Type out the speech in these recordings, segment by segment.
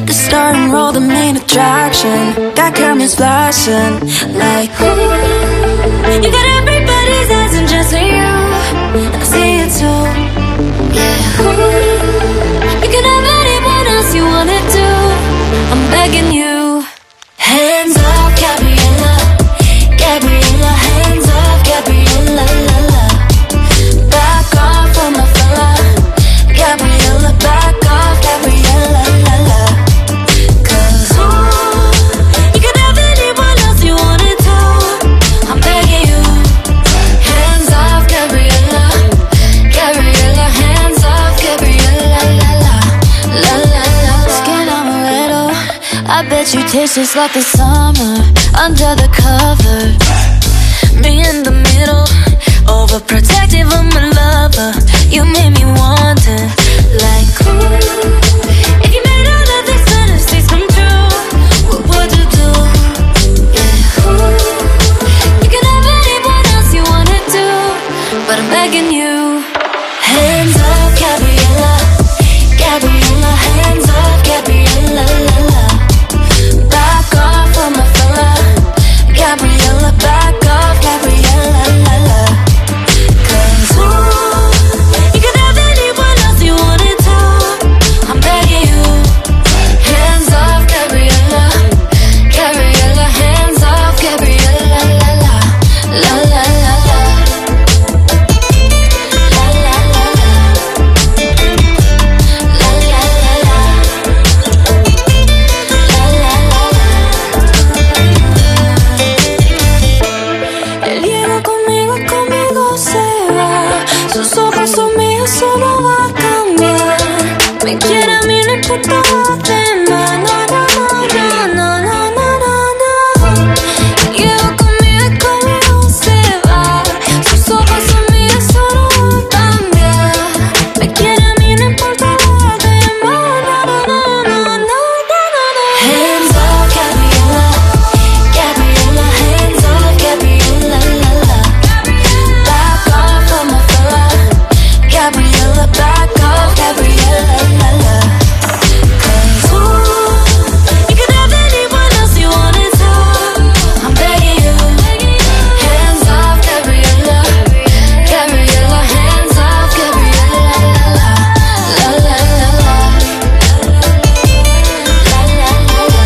The star and roll, the main attraction. Got cameras flashing like ooh. You got everybody's eyes and just for you, and I see it too. Yeah, ooh. You can have anyone else you wanna do. I'm begging you. Hands off, Gabriella, Gabriella. Hands off, Gabriella, la la. Back off from my fella, Gabriella. Back off, Gabriella, la la. 'Cause you can have anyone else you wanted to. I'm begging you. Hands off, Gabriella, Gabriella. Hands off, Gabriella, la la, la la la. Skin amaretto, I bet you taste just like the summer under the covers. Me in the middle, overprotective of my lover. You made me wanting, like ooh. If you made all of these fantasies come true, what would you do? Yeah, ooh. You can have anyone else you wanna do, but I'm begging you. Hands off, Gabriella, Gabriella. Hands off, Gabriella, la la. Back off from my fella, Gabriella. Back off, Gabriella, la la. 'Cause you can have anyone else you wanted to. I'm begging you. Hands off, Gabriella, Gabriella. Hands off, Gabriella, la la, la la la la. La la la la. La la la la. La la la la. Él llega conmigo y conmigo se va. Sus ojos son míos, solo va a cambiar. Me quiere a mí, no importa lo demás. No, no, no, no, no, no, no, no. Él llega conmigo y conmigo se va. Sus ojos son míos, solo va a cambiar. Me quiere a mí, no importa lo demás. No, no, no, no, no, no, no. Hands off, Gabriella, Gabriella. Hands off, Gabriella, la la. Back off from my fella, Gabriella. Back off, Gabriella, la la. 'Cause you can have anyone else you wanted to. I'm begging you. Hands off, Gabriella, Gabriella. Hands off, Gabriella, la la, la la la la. La la la la.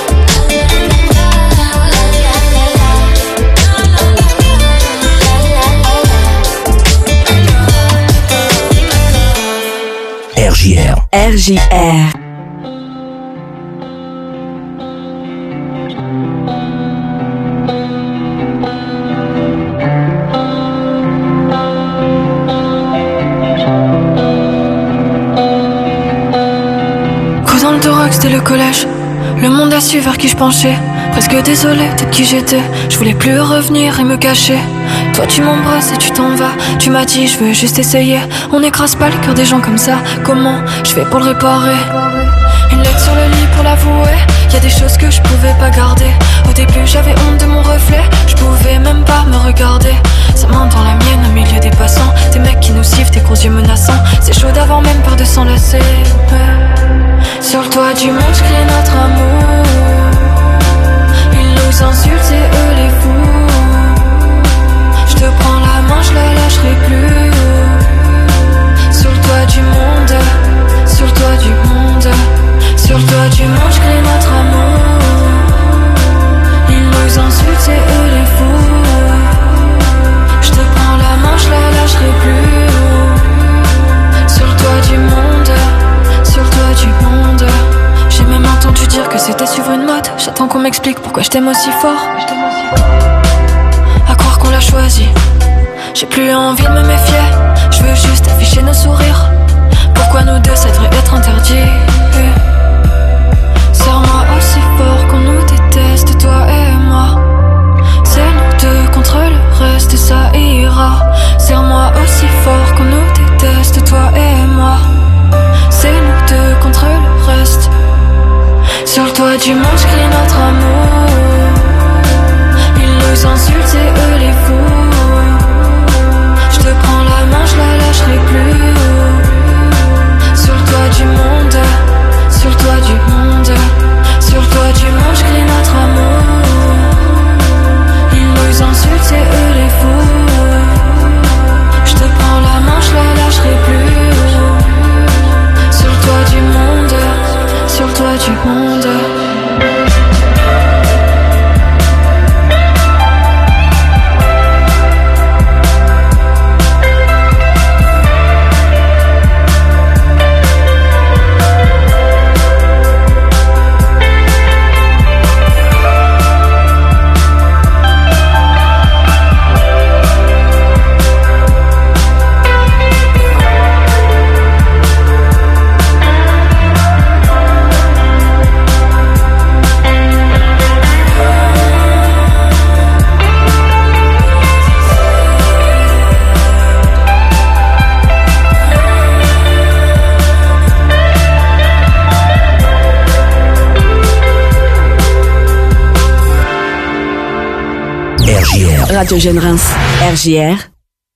RJR. RJR. Dans le thorax, c'était le collège. Le monde a su vers qui je penchais. Presque désolé de qui j'étais. Je voulais plus revenir et me cacher. Toi tu m'embrasses et tu t'en vas. Tu m'as dit je veux juste essayer. On n'écrase pas le cœur des gens comme ça. Comment je fais pour le réparer? Une lettre sur le lit pour l'avouer. Y a des choses que je pouvais pas garder. Au début j'avais honte de mon reflet. Je pouvais même pas me regarder. Sa main dans la mienne au milieu des passants. Des mecs qui nous sifflent, tes gros yeux menaçants. C'est chaud d'avoir même peur de s'enlacer. Sur le toit du monde, je crée notre amour. Ils nous insultent, c'est eux les fous. Je te prends la main, je la lâcherai plus. Sur le toit du monde, sur le toit du monde. Sur le toit du monde, je crée notre amour. Ils nous insultent, c'est eux les fous. Je te prends la main, je la lâcherai plus. Sur le toit du monde, sur le toit du monde. J'ai même entendu dire que c'était suivre une mode. J'attends qu'on m'explique pourquoi je t'aime aussi fort. À croire qu'on l'a choisi. J'ai plus envie de me méfier. Je veux juste afficher nos sourires. Pourquoi nous deux ça devrait être interdit? Serre-moi aussi fort qu'on nous déteste, toi et moi. C'est nous deux contre le reste et ça ira. Serre-moi aussi fort qu'on nous déteste, toi et moi. C'est nous deux contre le reste. Sur le toit du monde, je crie notre amour. Ils nous insultent, c'est eux les fous. Je te prends la main, je la lâcherai plus. Sur le toit du monde, sur le toit du monde. roi du monde. Radio Jeune Reims, RJR.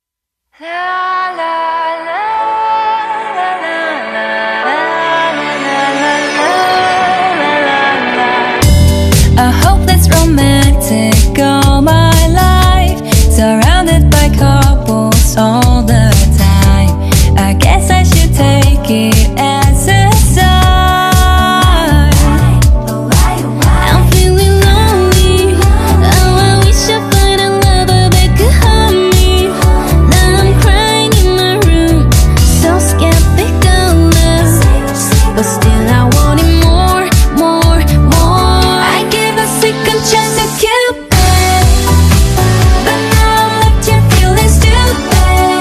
A hopeless romantic all my life, surrounded by couples all the time. I guess I should take it as a sign. I'm feeling lonely. Oh, I wish I find a lover that could help me. Now I'm crying in my room, so skeptical, but still I want it more, more, more. I give a second chance to Cupid, but now I'm left here feeling stupid.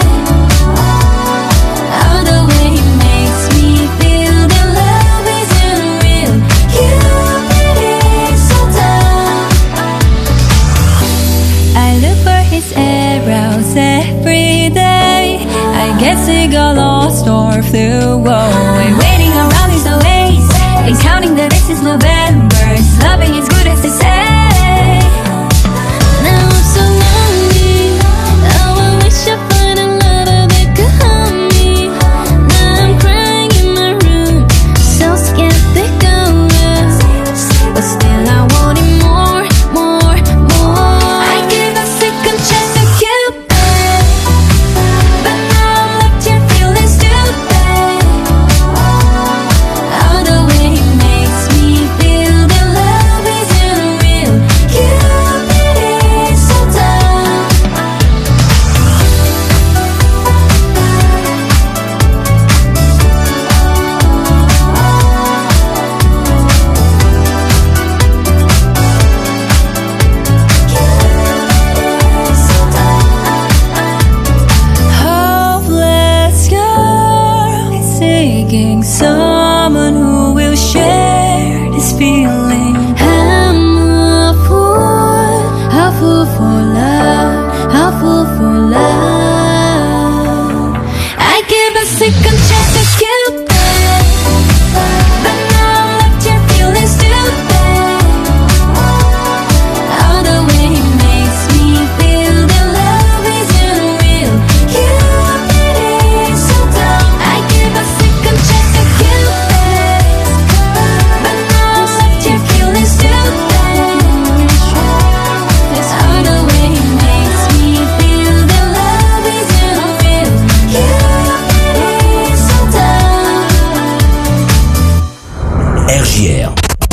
Oh, the way he makes me feel that love isn't real. Cupid is so dumb. I look for his arrows every day. I guess he got lost or flew away. Waiting around is a waste, and counting the days is November. His loving is good as they say. Now I'm so lonely. Oh, I wish I find a lover that could help me. Now I'm crying in my room, so skeptical, but still I want it more, more, more. I give a second chance to Cupid, but now I'm left here feeling stupid. Oh, the way he makes me feel that love isn't real. Cupid is so dumb. Hopeless girl is seeking someone who will share this feeling. I'm a fool for love, a fool for love. I give a second chance to Cupid, but now I'm left here feeling stupid. Oh, the way he makes me feel that love isn't real. Cupid is so dumb. I give a second chance to Cupid, but now I'm left here feeling stupid. Oh, the way he makes me feel that love isn't real. Cupid is so dumb. RJR.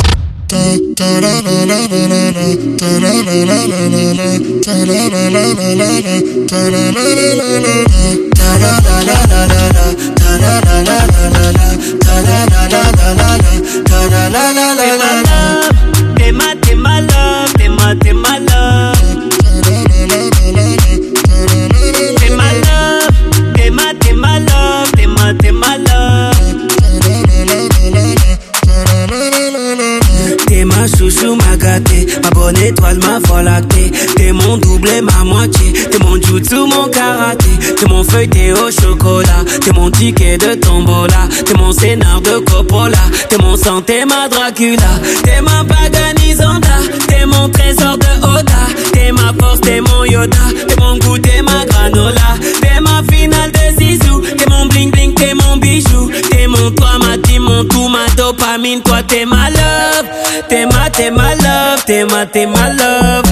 T'es ma love, t'es ma love. T'es ma love, t'es ma love, t'es ma love. T'es ma chouchou, ma gâtée, ma bonne étoile, ma voie lactée. T'es mon double et ma moitié, t'es mon jutsu, mon karaté. T'es mon feuilleté au chocolat, t'es mon ticket de tombola. T'es mon scénar de Coppola, t'es mon sang, t'es ma Dracula. T'es ma Paganisanda, t'es mon trésor de Oda. T'es ma force, t'es mon Yoda, t'es mon goût, t'es ma granola. T'es ma finale de Zizou, t'es mon bling bling, t'es mon bijou. T'es mon toi, ma team, mon tout, ma dopamine. Toi t'es ma love, t'es ma love, t'es ma love. T'es ma love,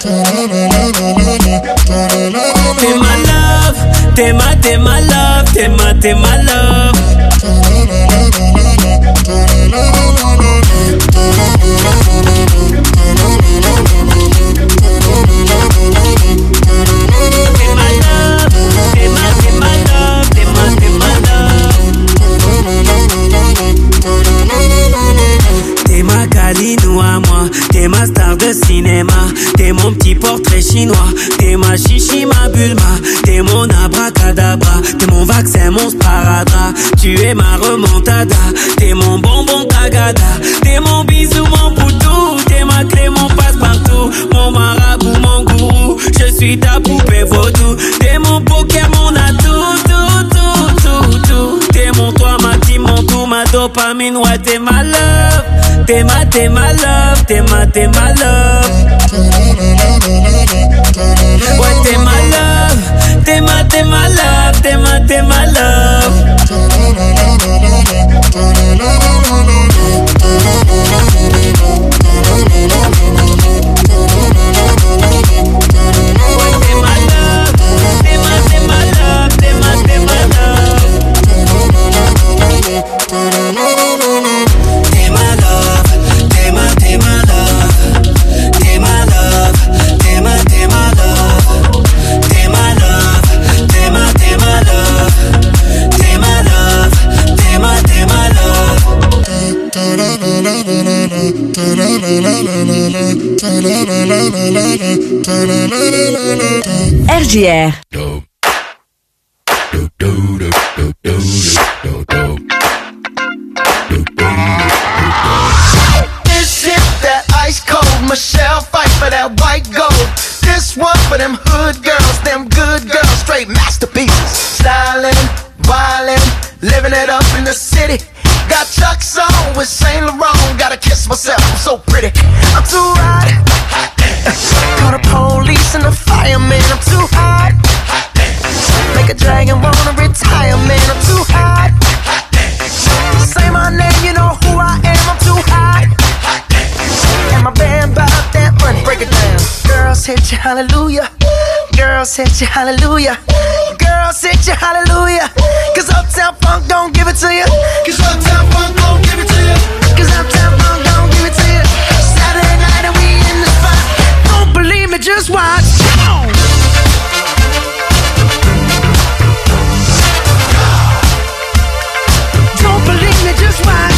t'es ma love, t'es ma love. ma star de cinéma. T'es mon petit portrait chinois. T'es ma chichi, ma bulma. T'es mon abracadabra. T'es mon vaccin, mon sparadrap. Tu es ma remontada. T'es mon bonbon tagada. T'es mon bisou, mon boutou. T'es ma clé, mon passe-partout. Mon marabout, mon gourou. Je suis ta poupée vaudou. T'es mon poker, mon atout. Tout. T'es mon toi, ma team, mon tout, ma dopamine. Ouais, t'es ma love. T'es ma love. T'es ma love. Ouais, t'es ma love. T'es ma love. T'es ma love. RJR. This hit that ice cold Michelle fight for that white gold. This one for them hood girls, them good girls, straight masterpieces. Stylin', wildin', living it up in the city. Got Chuck's on with Saint Laurent. Gotta kiss myself, I'm so pretty. I'm too hot. Call the police and the fireman. I'm too hot. Make a dragon wanna retire, man. I'm too hot. Say my name, you know who I am. I'm too hot. And my band bout that money. Break it down. Girls hit you, hallelujah. Girls hit you, hallelujah. Girls hit you, hallelujah. Cause Uptown Funk don't give it to you. Cause Uptown Funk don't give it to you. Cause Uptown Funk don't give it to you. Saturday night and we in the spot. Don't believe me, just watch. Come on. Don't believe me, just watch.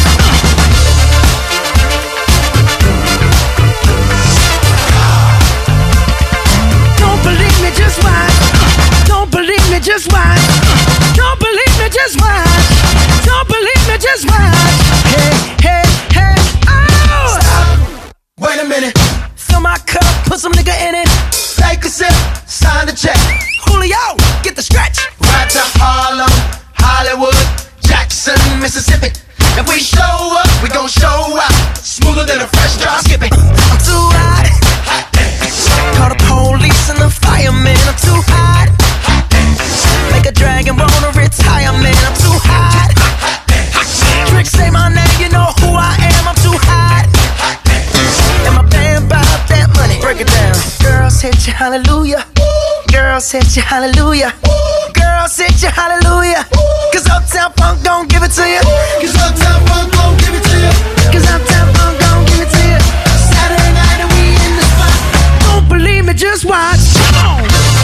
Don't believe me, just watch. Don't believe me, just watch. Don't believe me, just watch. Don't believe me, just watch. Hey, oh! Stop. Wait a minute. Fill my cup, put some nigga in it. Take a sip, sign the check. Julio, get the stretch. Right to Harlem, Hollywood, Jackson, Mississippi. If we show up, we gon' show out. Smoother than a fresh drop skipping. I'm too hot. Call the police and the fireman. I'm too hot. Make a dragon wanna retire, man. I'm too hot. Tricks say my name, you know who I am. I'm too hot. And my band bout that money. Break it down. Girls hit you, hallelujah. Girls hit you, hallelujah. Girls hit you, hallelujah. Cause Uptown Funk don't give it to you. Cause Uptown Funk don't give it to you. Cause Uptown Funk don't give it to you. Saturday night and we in the spot. Don't believe me, just watch. Come on.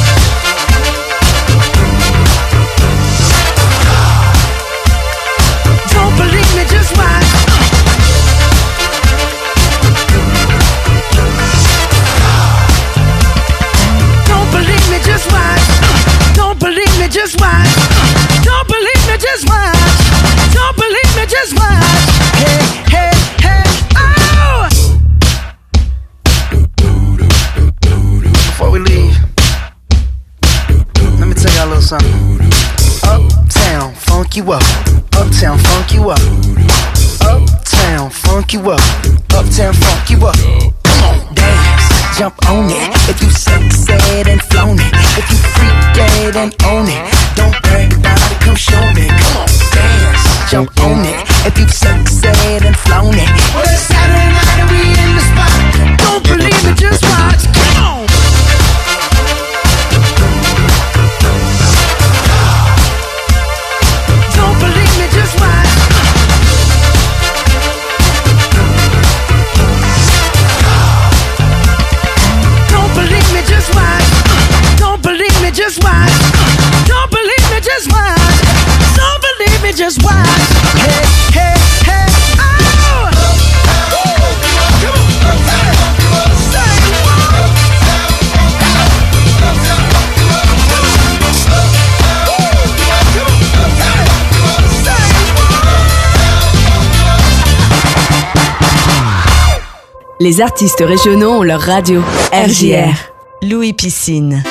Don't believe me, just watch. Don't believe me, just watch. Don't believe me, just watch. Don't believe me, just watch. Don't believe me, just watch. Hey, oh! Before we leave, let me tell y'all a little something. Uptown, funk you up. Uptown, funk you up. Uptown, funk you up. Uptown, funk you up. Come on, dance, jump on it. If you succeed and flown it, if you freak dead and own it, don't brag about it, come show me. Come on, dance, jump on it. If you succeed and flown it, well, it's Saturday night and we in the spot. Don't believe it, just watch. Come on. Don't believe me, just watch. Don't believe me, just watch. Don't believe me, just watch. Don't believe me, just watch. Don't believe me, just watch. Hey, oh! Les artistes régionaux ont leur radio. RJR. Louis Piscine.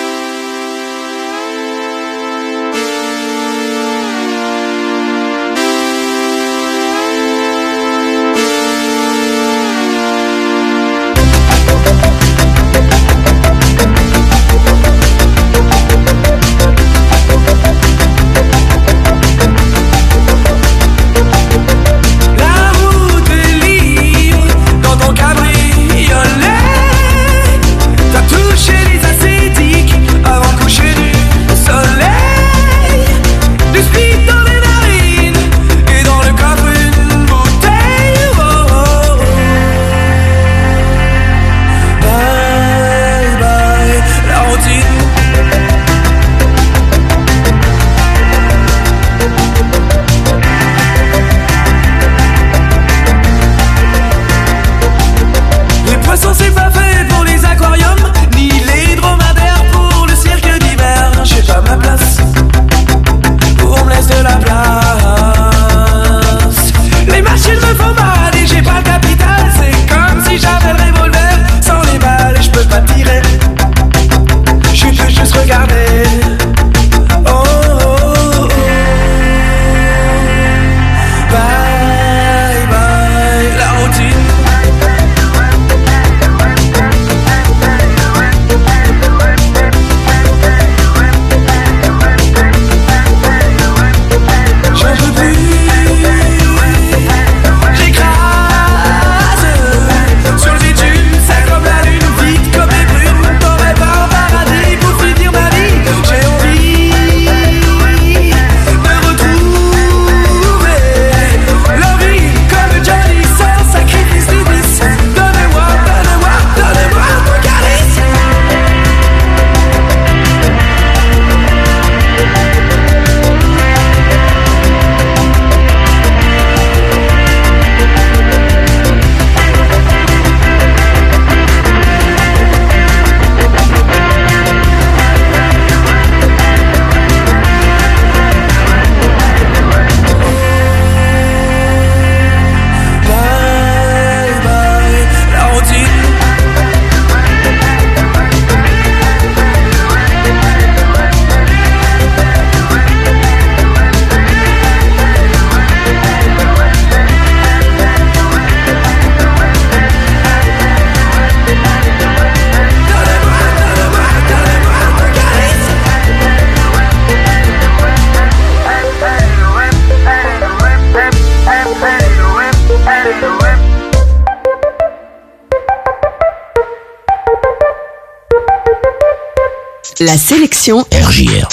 La sélection RJR.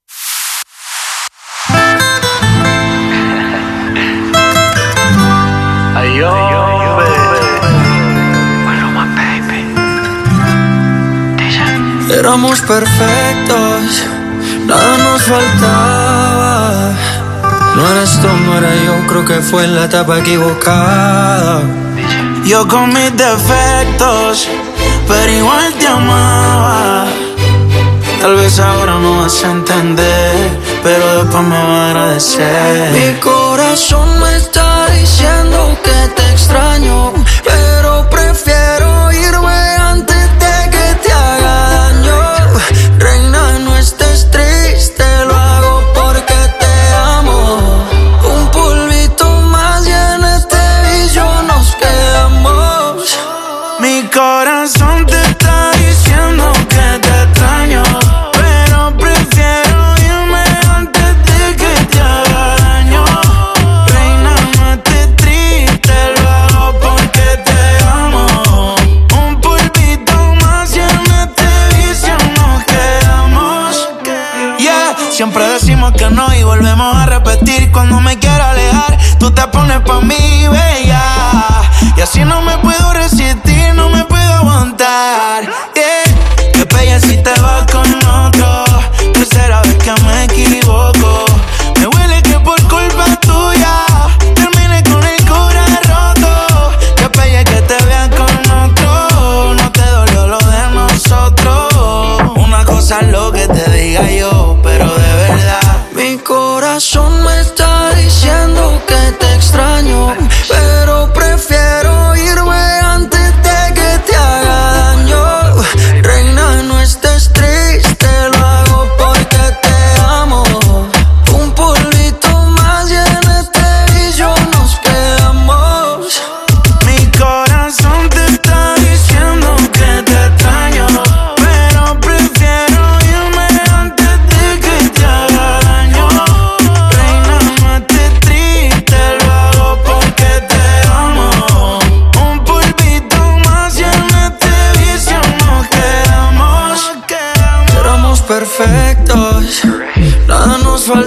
Éramos perfectos, nada nos faltaba. No eres tú, no era yo, creo que fue en la etapa equivocada. Yo con mis defectos, pero igual te amaba. Tal vez ahora no vas a entender, pero después me vas a agradecer. Mi corazón me está diciendo que te extraño, pero prefiero irme antes de que te haga daño. Reina, no estés triste, lo hago porque te amo. Un polvito más y en este vicio nos quedamos. Mi corazón te está diciendo que te extraño, pero prefiero irme antes de que te haga daño. Reina, no estés triste, lo hago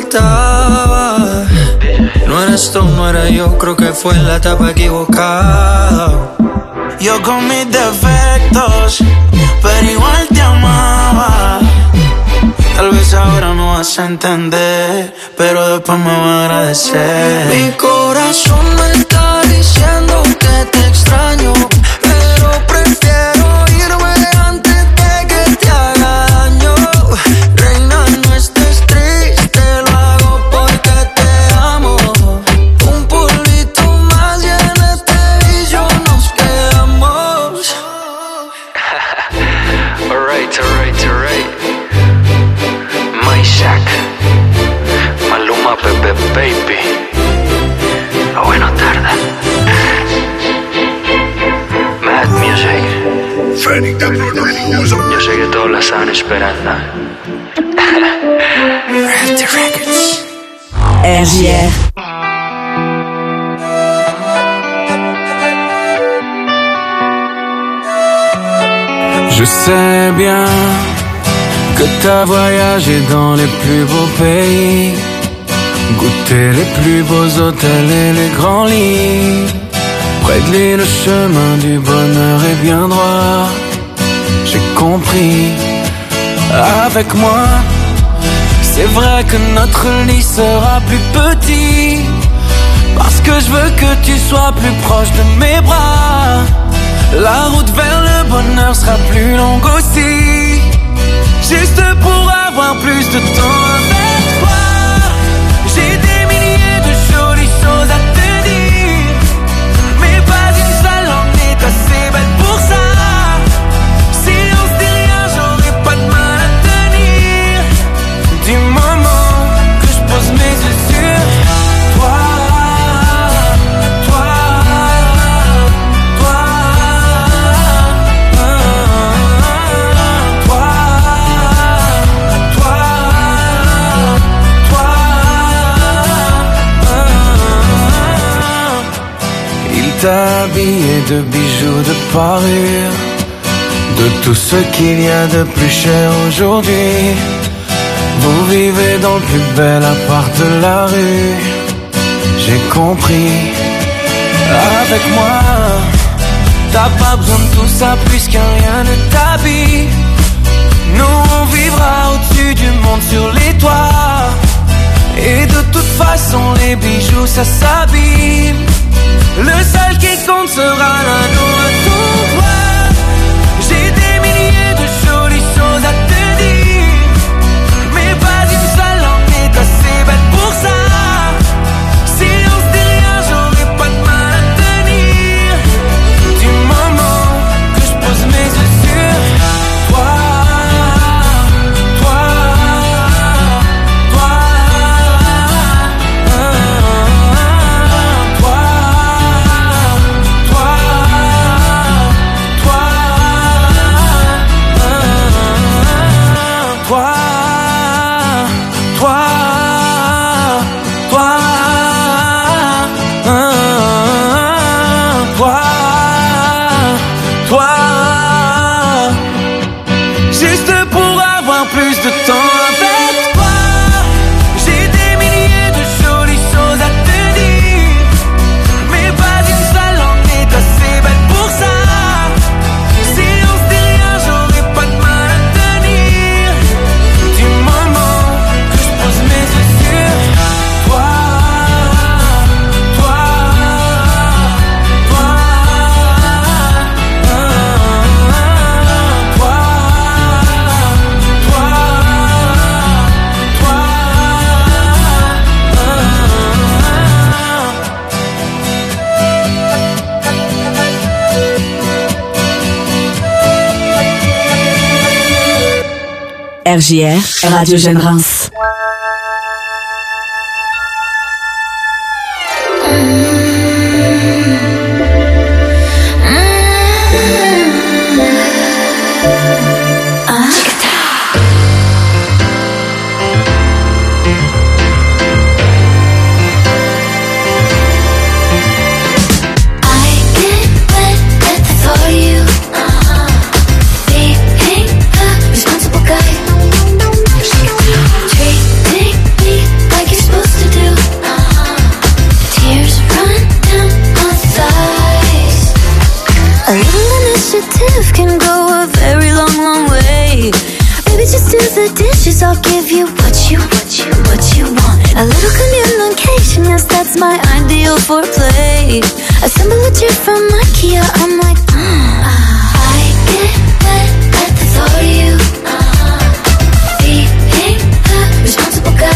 faltaba. No eres tú, no era yo, creo que fue en la etapa equivocada. Yo con mis defectos, pero igual te amaba. Tal vez ahora no vas a entender, pero después me vas a agradecer. Mi corazón me está diciendo que te extraño, pero prefiero irme antes de que te haga daño. Reina, no estés triste, lo hago porque te amo. Un polvito más y en este vicio nos quedamos. Alright. My Shack, Maluma, Pepe, baby. Lo bueno tarda. Mad Music. Yo sé que todos la estaban esperando. RGR. Je sais bien que t'as voyagé dans les plus beaux pays, goûté les plus beaux hôtels et les grands lits. Près de lui, le chemin du bonheur est bien droit. J'ai compris. Avec moi, c'est vrai que notre lit sera plus petit, parce que je veux que tu sois plus proche de mes bras. La route vers le bonheur sera plus longue aussi, juste pour avoir plus de temps avec toi. J'ai des milliers de jolies choses à te dire, mais pas une seule en est assez belle pour ça. Si on se dit rien, j'aurai pas de mal à tenir. Du moment que je pose mes yeux sur toi. T'as habillé de bijoux, de parures, de tout ce qu'il y a de plus cher aujourd'hui. Vous vivez dans le plus bel appart de la rue. J'ai compris. Avec moi, t'as pas besoin de tout ça puisqu'un rien ne t'habille. Nous on vivra au-dessus du monde sur les toits, et de toute façon les bijoux ça s'abîme. Le seul qui compte sera l'anneau à ton doigt. J'ai des milliers de jolies choses à te dire, mais pas une seule en est assez belle pour ça. Si on se dit rien, j'aurai pas de mal à tenir. Du moment que je pose mes yeux sur toi. RJR, Radio Jeune Reims. Treat wishes, I'll give you what you want. A little communication, yes, that's my ideal foreplay. Assemble a chair from IKEA, I'm like, I get wet at the thought of you. Being a responsible guy,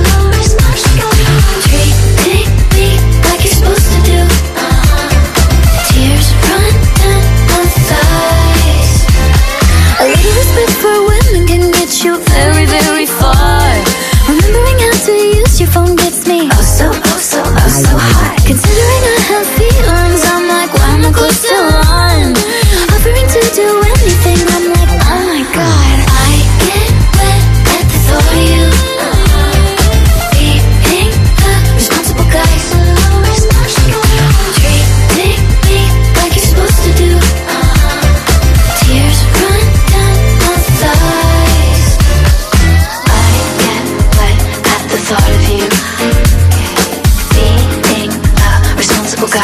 treating me like you're supposed to do. Tears run down my thighs. A little respect for women can get you very, very far. Remembering how to use your phone gets me oh so high. Considering I have feelings, I'm like, why am I close to one? Offering to do anything, I'm like, oh my god. I get wet at the thought of you. Being a responsible guy, treating me like you're supposed to do. Tears run down my thighs. I get wet at the thought of you. Being a responsible guy,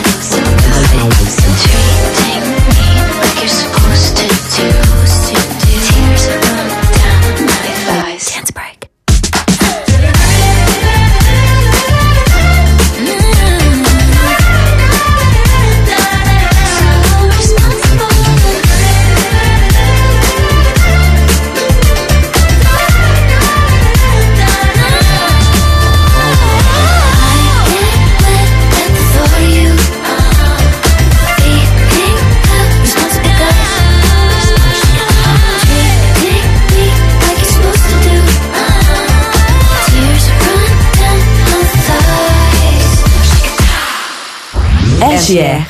treating me like you're supposed to do. Tears run down my thighs. Dance break. RJR.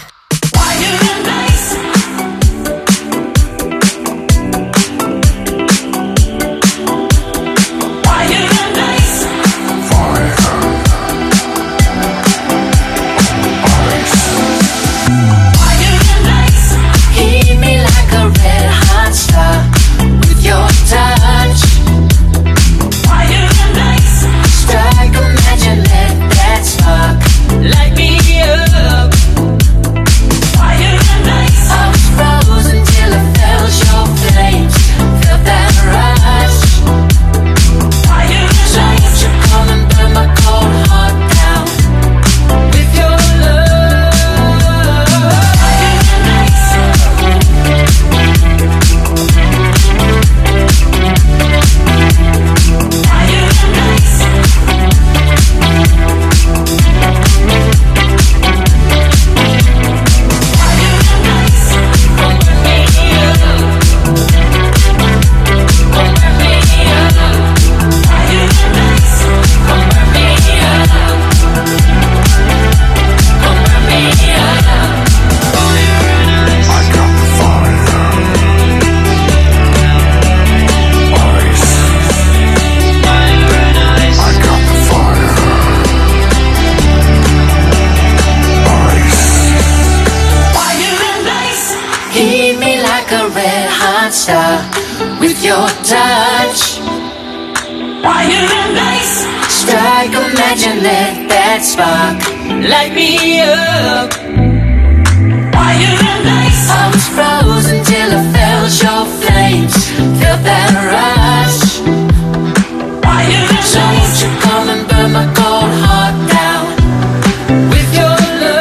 Light me up. with your touch. Fire and ice, strike a match and let that spark light me up. Fire and ice, I was frozen till I felt your flames, felt that rush. Fire and so ice, won't you come and burn my cold heart down with your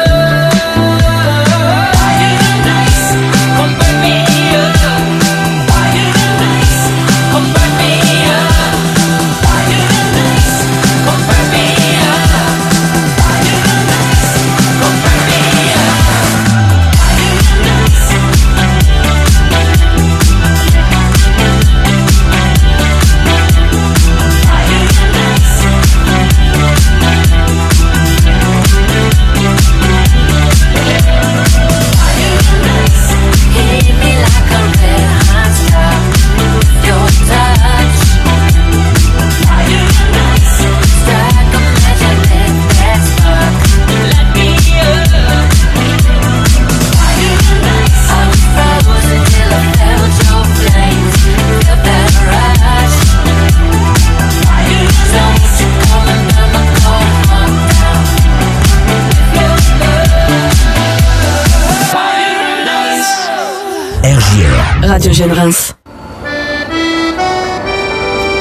love. Fire and ice, come burn me up. Fire and ice, come burn me up. Fire and ice, come burn me up. Fire and ice, come burn me up. Fire and ice. Hit me like a red hot star with your touch. Fire and ice, strike a match and let that spark light me up. Fire and ice, I was frozen till I felt your flames, felt that rush. Fire and ice, won't you come and burn my cold heart down with your love. Fire and ice. Radio Jeune Reims.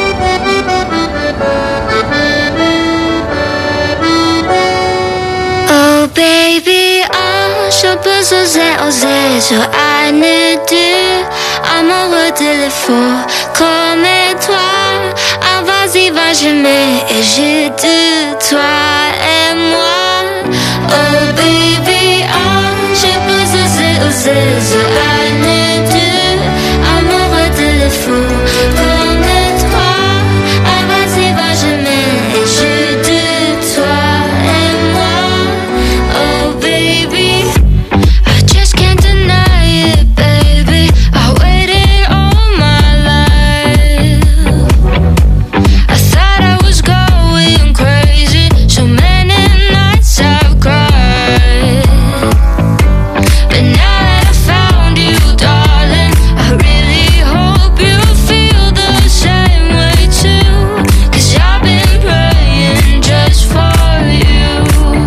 je peux oser, sur un et deux. Amoureux de l'effort, comme toi. Ah, vas-y, va, je mets et j'ai de toi et moi. Oh baby, oh, je peux oser, sur un et deux. Amoureux de l'effort, comme toi. Ah, vas-y, va, je mets et j'ai de toi et moi. Oh baby, I just can't deny it, baby. I waited all my life. I thought I was going crazy. So many nights I've cried. But now that I found you, darling, I really hope you feel the same way too. 'Cause I've been praying just for you.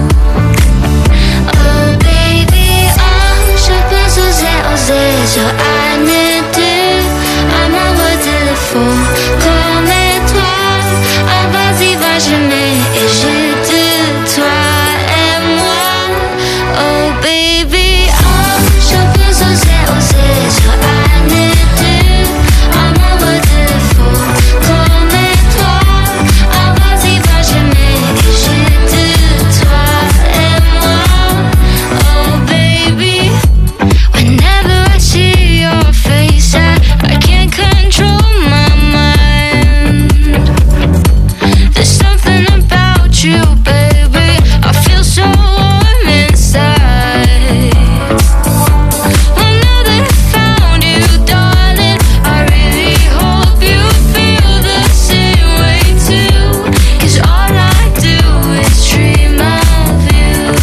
Oh baby, oh, je peux oser, sur un et deux. Amoureux de l'effort, comme toi. Ah, vas-y, va, je mets et j'ai de toi et moi. Oh baby, oh, je peux oser, sur un et deux. Amoureux de l'effort, comme toi. Ah, vas-y, va, je mets et j'ai de toi et moi. Oh baby, whenever I see your face, I can't control my mind. There's something about you, baby. I feel so warm inside. Well, now that I found you, darling, I really hope you feel the same way too. 'Cause all I do is dream of you.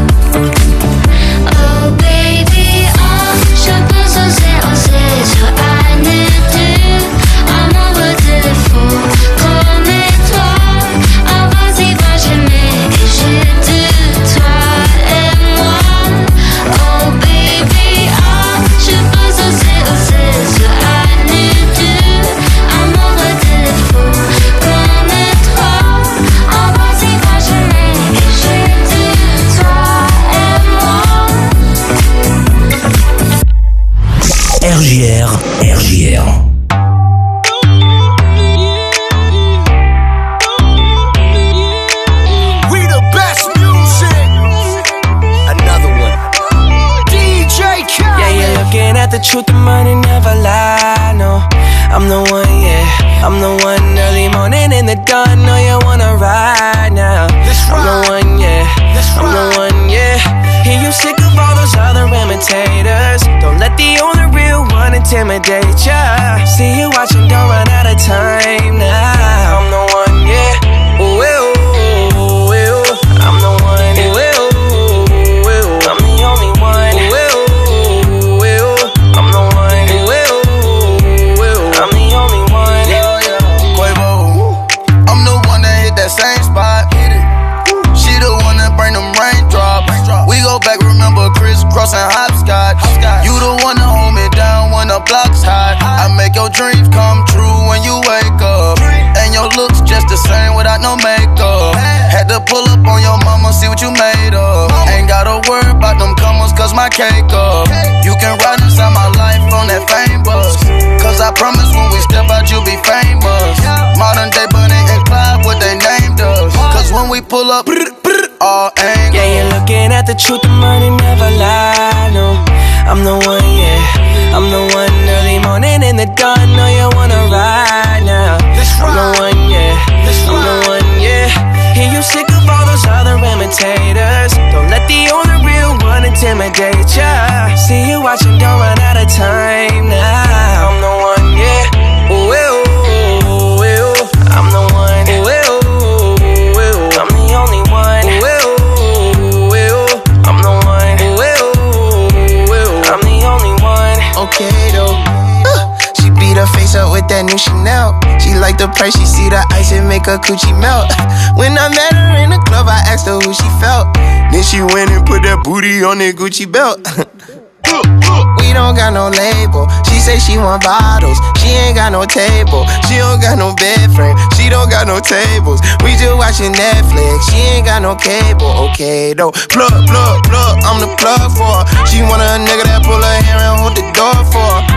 Oh baby, oh, je peux oser, sur un et deux. Amoureux de l'effort, comme toi. Ah, vas-y, va, je mets et j'ai de toi et moi. Oh baby, oh, je peux oser, sur un et deux. Amoureux de l'effort, comme toi. Ah, vas-y, va, je mets et j'ai de toi et moi. RJR. We the best music. Another one. DJ Khaled. Yeah, you're looking at the truth, the money never lie, no. I'm the one, yeah, I'm the one. Early morning in the dawn, know you wanna ride now. I'm the one, yeah, I'm the one, yeah. Hear you sick of all those other imitators. Don't let the only real one intimidate ya. See you watching, don't run out of time now. I'm the one, yeah, ooh, ooh, ooh, ooh. I'm the one, ooh, ooh, ooh. I'm the only one, ooh, ooh, ooh. I'm the one, ooh, ooh, ooh. I'm the only one. Quavo, I'm the one that hit that same spot. She the one that bring them raindrops. We go back, remember crisscross and hopscotch. You the one that hold me down when the block's hot. I make your dreams come true when you wake up. And your looks just the same without no makeup. Had to pull up on your mama, see what you made of. Ain't gotta worry about them comers, cause my cake up. You can ride inside my life on that fame bus. Cause I promise when we step out, you'll be famous. Modern day Bonnie and Clyde, what they named us. Cause when we pull up, all angles. Yeah, you're looking at the truth, the money never lie, no. I'm the one, yeah, I'm the one. Early morning in the dawn, know you wanna ride now. I'm the one, yeah, I'm the one, yeah. Hear you sick of all those other imitators. Don't let the only real one intimidate ya. See you watching, don't run out of time now. I'm the one, yeah, ooh, ooh, ooh, ooh. I'm the one, ooh, ooh, ooh. I'm the only one, ooh, ooh, ooh. I'm the one, ooh, ooh, ooh. I'm the only one. Okay though, she beat her face up with that new Chanel. She like the price, she see the ice and make her coochie melt. When I met her in the club, I asked her who she felt. Then she went and put that booty on that Gucci belt. We don't got no label. She say she want bottles, she ain't got no table. She don't got no bed frame, she don't got no tables. We just watching Netflix, she ain't got no cable. Okay though, plug, I'm the plug for her. She want a nigga that pull her hair and hold the door for her.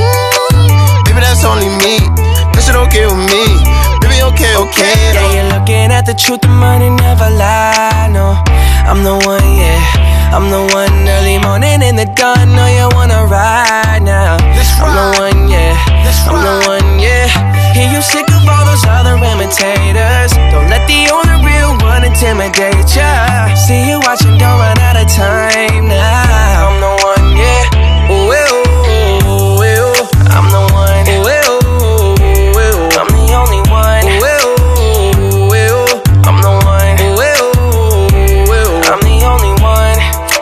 Baby, that's only me, that shit okay with me. Baby, okay though. Yeah, you're looking at the truth, the money never lie, no. I'm the one, yeah, I'm the one. Early morning in the dawn, know you wanna ride now. I'm the one, yeah, I'm the one, yeah. Hear you sick of all those other imitators. Don't let the only real one intimidate ya. See you watching, don't run out of time now. I'm the one, yeah, ooh, ooh, ooh, ooh. I'm the one, ooh, ooh, ooh, ooh. I'm the only one, ooh, ooh, ooh, ooh. I'm the one, ooh, ooh, ooh, ooh. I'm the only one.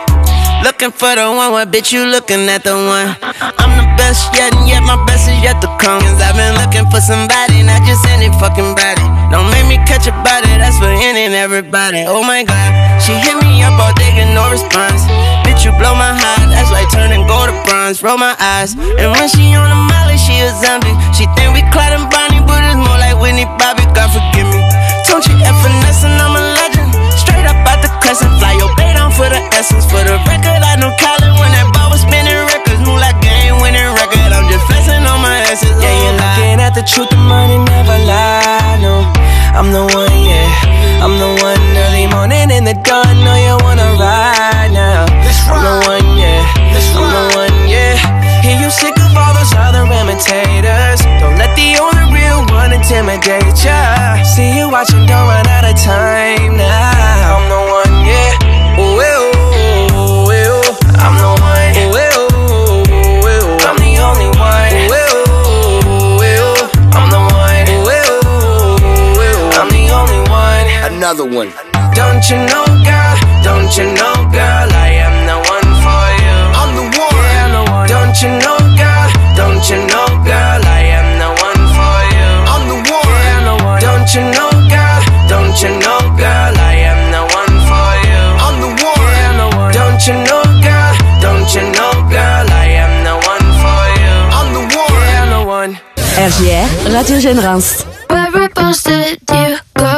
Looking for the one, what bitch you looking at the one? I'm the best yet, and yet my best is yet to come. Cause I've been looking for somebody, not just any fucking body. Don't make me catch a body, that's for any and everybody. Oh my god, she hit me up all day, get no response. Bitch, you blow my heart, that's like turning gold to bronze. Roll my eyes, and when she on the molly, she a zombie. She think we Clyde and Bonnie, but it's more like Whitney Bobby, God forgive me. Don't you F finesse and I'm a legend. Straight up out the crescent, fly your bait on for the essence. For the record, I know Colin when that ball was spinning records. Move like game winning record, I'm just flexing on my essence. Yeah, you're looking at the truth, the money never lie, no. I'm the one, yeah, I'm the one. Early morning in the dawn, know you wanna ride now. I'm the one, yeah, I'm the one, yeah. Hear you sick of all those other imitators. Don't let the only real one intimidate ya. See you watching, don't run out of time now. I'm the one, yeah, ooh, ooh, ooh, ooh. I'm the one, ooh, ooh, ooh, ooh. I'm the only one, ooh, ooh, ooh. I'm the one, ooh, ooh, ooh. I'm the only one. Another one. Don't you know, girl? Don't you know, girl? I am the one for you. I'm the one. Yeah, I'm the one. Don't you know, girl? Don't you know, girl? I am the one for you. I'm the one. Yeah, I'm the one. Don't you know, girl? Don't you know, girl? I am the one for you. I'm the one. Yeah, I'm the one. Don't you know, girl? Don't you know, girl? I am the one for you. I'm the one. Yeah, I'm the one. RJR, Radio Générance. Whereabouts did you go?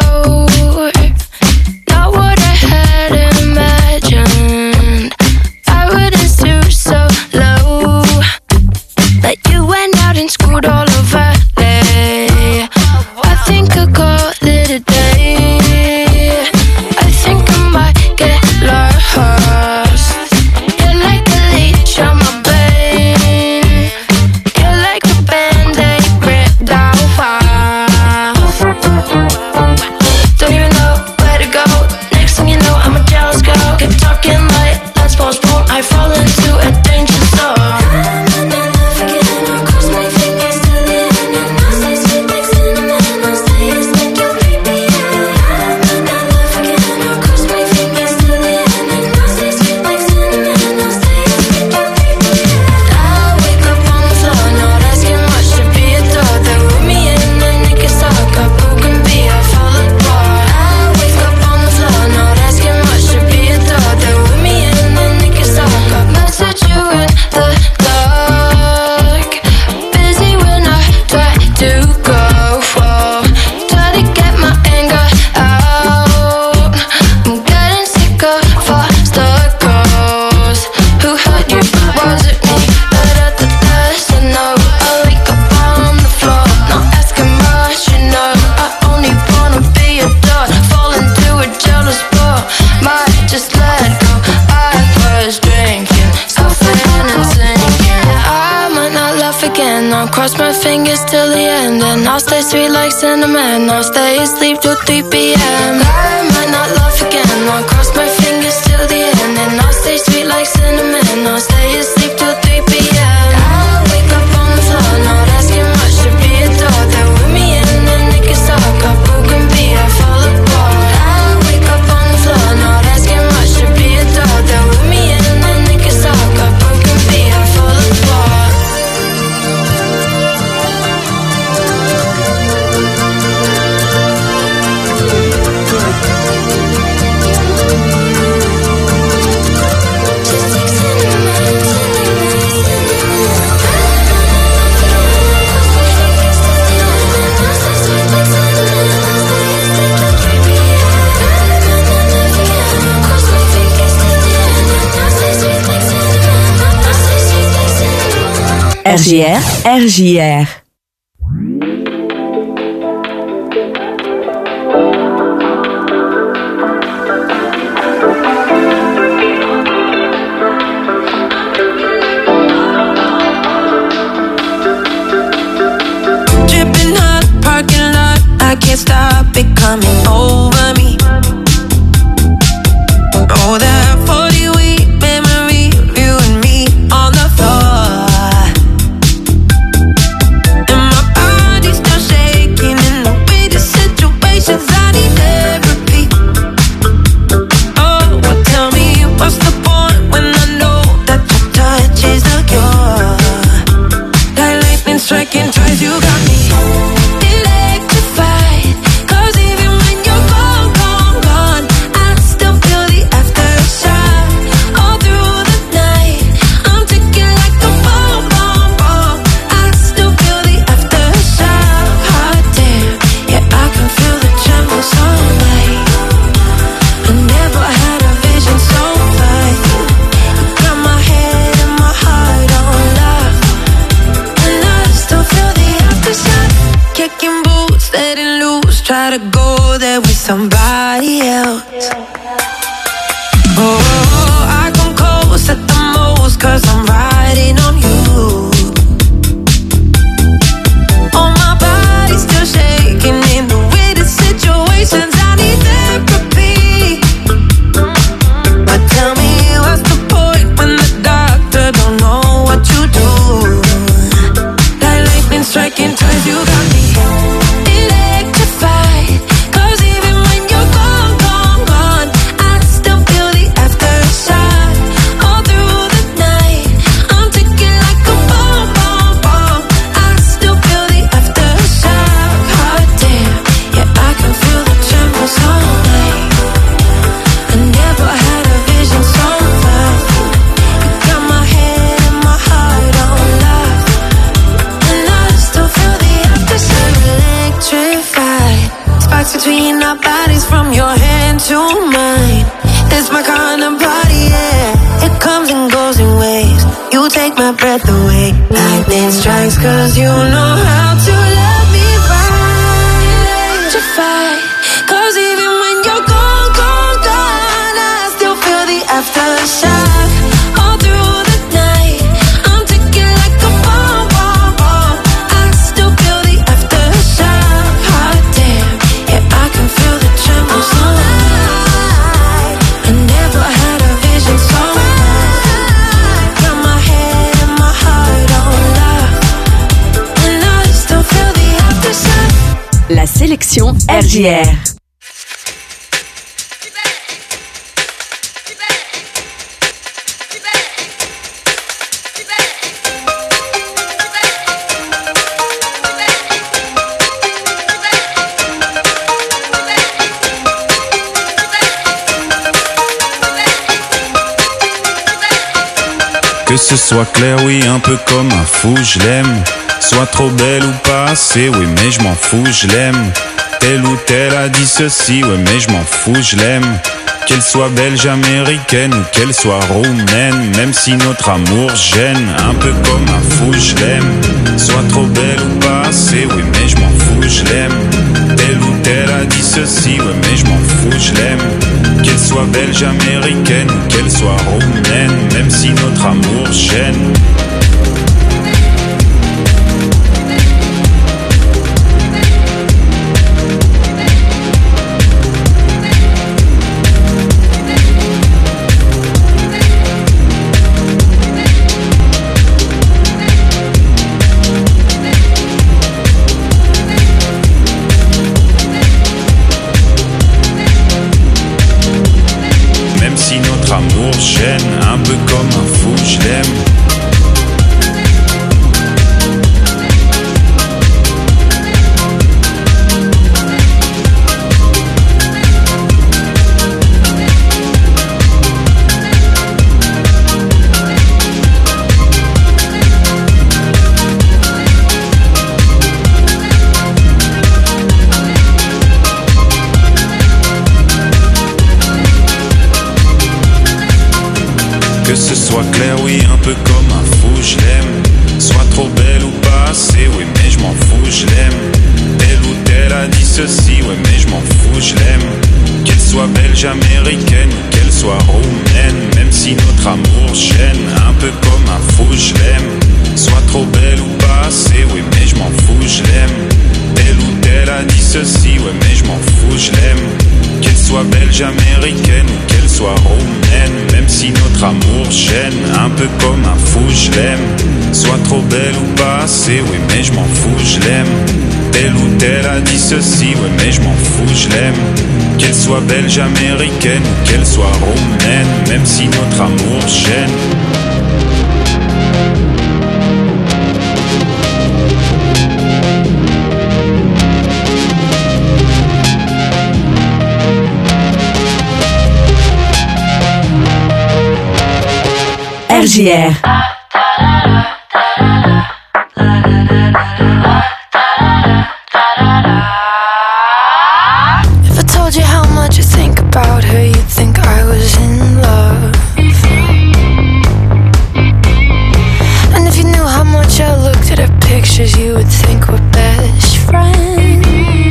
Not what I had imagined. I wouldn't stoop so low. But you went out and screwed all over LA. I think I'll call it a day. I think I might get lost. You're like a leech on my brain. You're like a band-aid ripped out. Don't even know where to go. Next thing you know, I'm a jealous girl. Keep talking like let's postpone. I fall into a danger zone. Cross my fingers till the end, and I'll stay sweet like cinnamon. I'll stay asleep till 3 p.m. I might not laugh again. I'll cross my fingers till the end, and I'll stay sweet like cinnamon. I'll stay asleep till 3 p.m. I'll wake up on the floor, not asking much to be adored. They're with me in the naked sock, a broken beat, I fall apart. I'll wake up on the floor, not asking much to be adored. They're with me in the naked sock, a broken beat, I fall apart. RJR, RJR. Dripping hot, parking lot, I can't stop it coming over me. Oh, that 40-week memory of you and me on the floor. And my body's still shaking in the weirdest situations. I need therapy. Oh, well, tell me what's the point when I know that your touch is the cure. Like lightning striking twice, you got me electrified. 'Cause even when you're gone, gone, gone, I still feel the aftershock. All through the night, I'm ticking like a bomb, bomb, bomb. I still feel the aftershock. Hot damn, yeah, I can feel the trembles all night. I never had a vision so bright. You got my head and my heart on lock. And I still feel the aftershock. Kicking boots, letting loose. Try to go there with somebody else. Oh, I come close at the most, 'cause I'm riding on you. Oh, my body's still shaking in the weirdest situations. I need therapy. But tell me what's the point when the doctor don't know what you do. Like lightning striking twice, you got me electrified. 'Cause even when you're gone, gone, gone, I still feel the aftershock. All through the night, I'm ticking like a bomb, bomb, bomb. I still feel the aftershock. Hot damn, yeah, I can feel the trembles all night. I never had a vision so bright. You got my head and my heart on lock. And I still feel the aftershock. Electrified. Sparks between our bodies from your hand to mine. It's my kind of body, yeah. It comes and goes in waves. You take my breath away. Lightning strikes 'cause you know how to love me right. Electrified. 'Cause even when you're gone, gone, gone, I still feel the aftershock. All through the night, I'm ticking like a bomb, bomb, bomb. I still feel the aftershock. Hot damn, yeah, I can feel the trembles all night. I never had a vision so bright. Got my head and my heart on lock. And I still feel the aftershock. La sélection RJR. Que ce soit clair, oui, un peu comme un fou, je l'aime. Soit trop belle ou pas assez, oui, mais je m'en fous, je l'aime. Telle ou telle a dit ceci, ouais, mais je m'en fous, je l'aime. Qu'elle soit belge, américaine ou qu'elle soit roumaine, même si notre amour gêne, un peu comme un fou, je l'aime. Soit trop belle ou pas assez, oui, mais je m'en fous, je l'aime. Telle ou telle a dit ceci, ouais, mais je m'en fous, je l'aime. Qu'elle soit belge, américaine ou qu'elle soit roumaine, même si notre amour gêne. Même si notre amour gêne, un peu comme un fou, je l'aime. Que ce soit clair, oui, un peu comme un fou, je l'aime. Soit trop ceci, ouais mais je m'en fous, je l'aime. Qu'elle soit belge, américaine ou qu'elle soit roumaine, même si notre amour gêne, un peu comme un fou, je l'aime. Soit trop belle ou pas assez, oui mais je m'en fous, je l'aime. Telle ou telle a dit ceci, ouais mais je m'en fous, je l'aime. Qu'elle soit belge, américaine ou qu'elle soit roumaine, même si notre amour gêne, un peu comme un fou, je l'aime. Soit trop belle ou pas assez, oui mais je m'en fous, je l'aime. Telle ou telle a dit ceci, ouais mais je m'en fous, je l'aime. Qu'elle soit belge, américaine ou qu'elle soit roumaine, même si notre amour gêne. RJR. If I told you how much I think about her, you'd think I was in love. And if you knew how much I looked at her pictures, you would think we're best friends.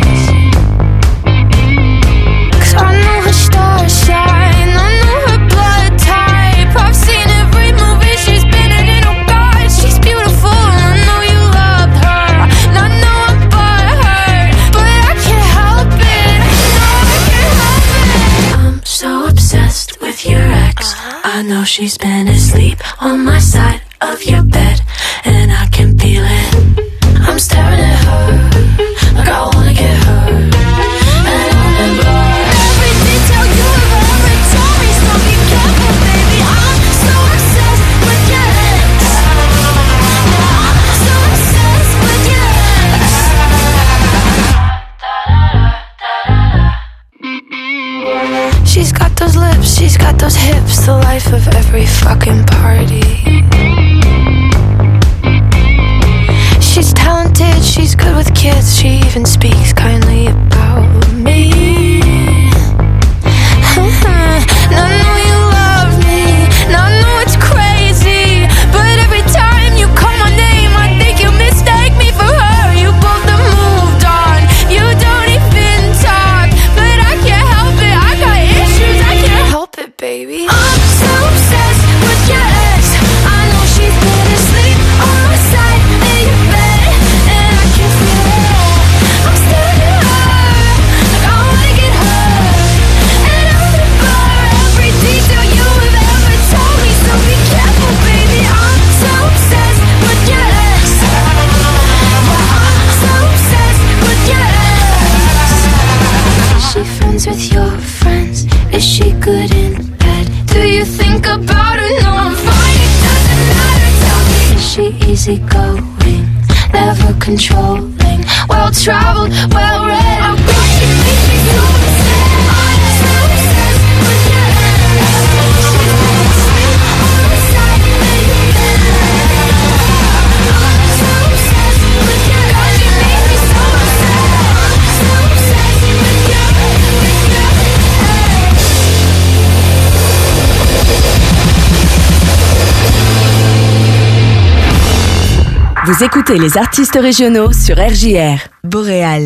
'Cause I know her star sign, I know her blood type, I've seen every movie she's been in, oh God, she's beautiful, and I know you loved her, and I know I'm butthurt, but I can't help it, no I can't help it. I'm so obsessed with your ex, I know she's been asleep on my side of your bed, and I can feel it. I'm staring at her, like I wanna get her, and I remember every detail you ever told me, so be careful baby, I'm so obsessed with your ex, yeah, I'm so obsessed with your ex. She's got those lips, she's got those hips, the life of every fucking party. She's talented, she's good with kids, she even speaks kindly about me. And I know you love me, and I know it's crazy, but every time you call my name, I think you mistake me for her. You both have moved on, you don't even talk, but I can't help it, I got issues, I can't help it, baby. I'm so obsessed with your ex, I know she's been asleep on my side in your bed, and I can feel it. I'm staring at her, like I wanna get her, and I remember every detail you have ever told me, so be careful baby, I'm so obsessed with your ex, yeah, I'm so obsessed with your ex. Is she friends with your friends? Is she good in bed? Do you think about her? No, I'm fine, it doesn't matter, tell me. Is she easygoing, never controlling, well-traveled, well-read? I want you to make me so upset, I'm so obsessed with your ex. She's been asleep on my side in your bed, I'm so obsessed with your ex. God, you make me so upset, I'm so obsessed with your ex. Vous écoutez les artistes régionaux sur RJR. Boréal.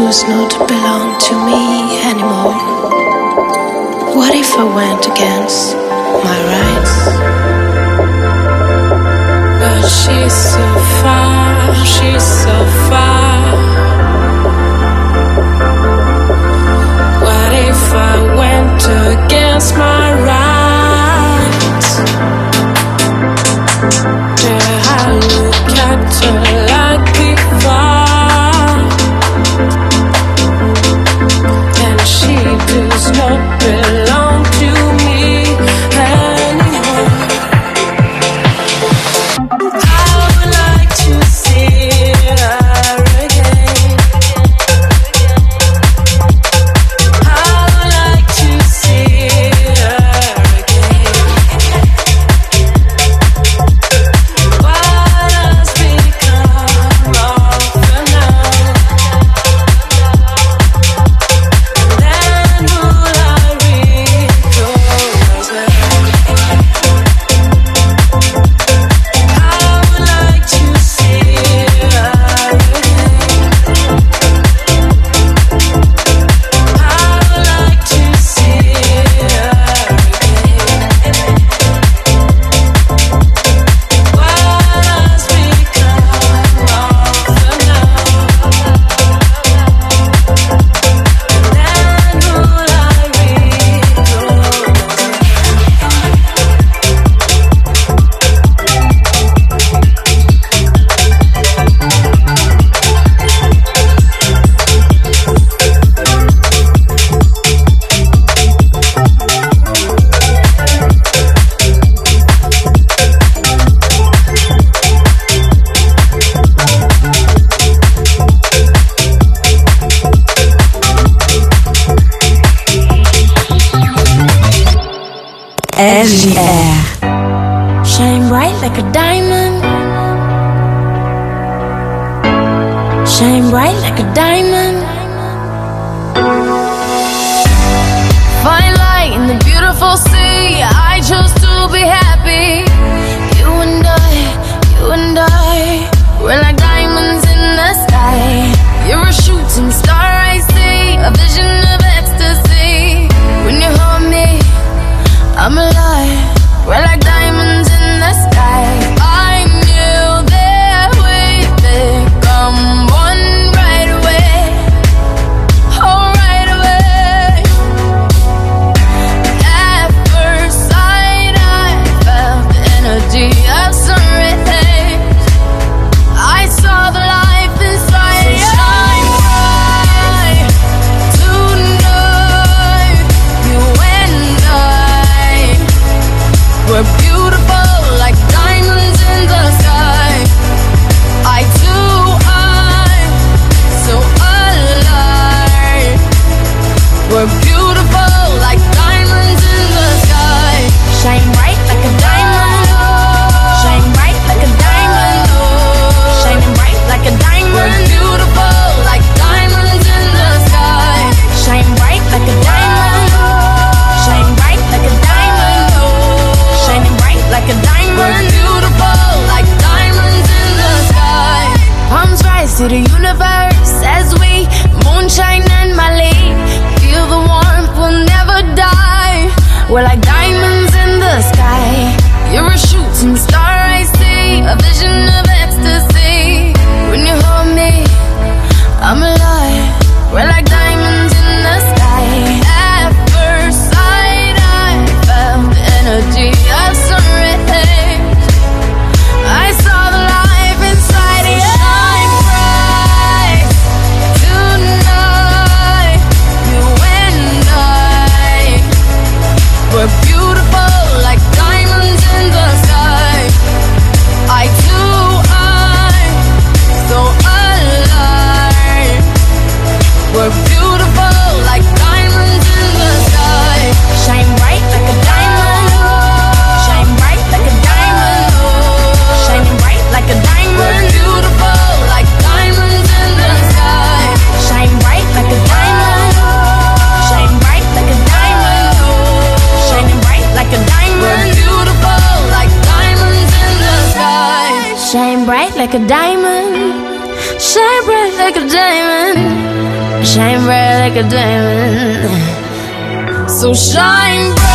choose not to belong to me anymore? What if I went against my rights? But she's so far, she's so far. What if I went against my rights? Dare I look at her like before? And she does not belong to me anymore. I would like to see her again. I would like to see her again. What has become of her now? Then will I recognize her? I would like to see her again. I would like to see her again. What has become of her now? Then will I RJR. shine bright like a diamond. Shine bright like a diamond. Find light in the beautiful sea. I chose to be happy. You and I, we're like diamonds in the sky. You're a shooting star I see, a vision of ecstasy. When you hold me, I'm alive. We're like diamonds in the sky. I knew that we'd become one right away. Oh, right away. At first sight, I felt the energy of sun rays. I saw the life inside you. Shine bright tonight. You and I, we're beautiful like diamonds in the sky. I too, I'm so alive. We're beautiful like diamonds in the sky. Shine bright like a diamond. Shine bright like a diamond. Shining bright like a diamond. We're beautiful like diamonds in the sky. Shine bright like a diamond. Shine bright like a diamond. Shining bright like a We're diamond. beautiful like diamonds in the sky. Palms rise to the universe as we moonshine and Mali. Feel the warmth, we'll never die. We're like diamonds in the sky. You're a shooting star I see, a vision of ecstasy. When you hold me, I'm alive. We're like diamonds in the sky. At first sight, I felt the energy of sun rays. I saw the life inside you. Shine bright tonight. You and I, we're beautiful like diamonds in the sky. I too, I'm so alive. We're beautiful like diamonds in the sky. Shine bright like a diamond. Shine bright like a diamond. Shining bright like a diamond. We're beautiful like diamonds in the sky. Shine bright like a diamond. Shine bright like a diamond. Shining bright like a diamond. We're beautiful like diamonds in the sky. Shine bright like a diamond. Shine bright like a diamond. shine bright like a diamond. So shine bright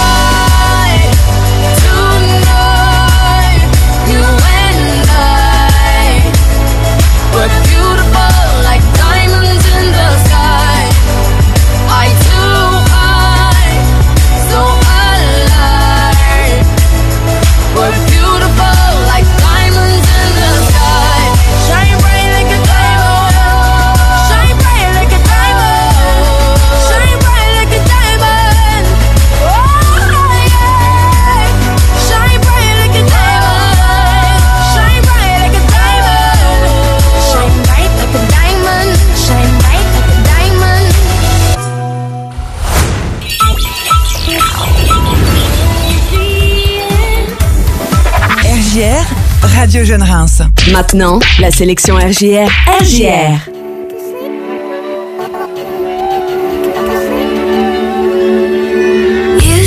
tonight, you and I. We're beautiful like diamonds in the sky. Eye to eye, so alive. We're beautiful like diamonds in the sky. Shine bright like a diamond. Shine bright like a diamond. Shine bright like a diamond. Oh yeah. Shine bright like a diamond. Shine bright like a diamond. Shine bright like a diamond. Shine bright like a diamond. RJR, Radio Jeune Reims. Maintenant, la sélection RJR. RJR.